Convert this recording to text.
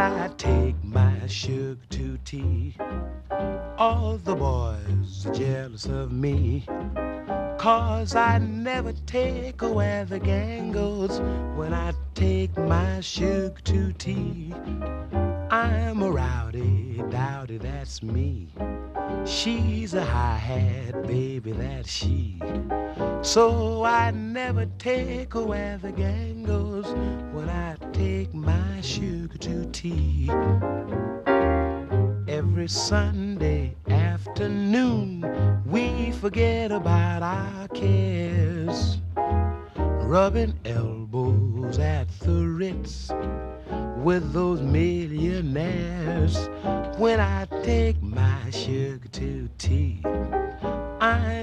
I take my sugar to tea, all the boys are jealous of me. 'Cause I never take where the gang goes when I take my sugar to tea. I'm a rowdy dowdy, that's me. She's a high-hat baby, that's she. So I never take her where the gang goes when I take my sugar to tea. Every Sunday afternoon we forget about our cares, rubbing elbows at the Ritz with those millionaires. When I take my sugar to tea, I'm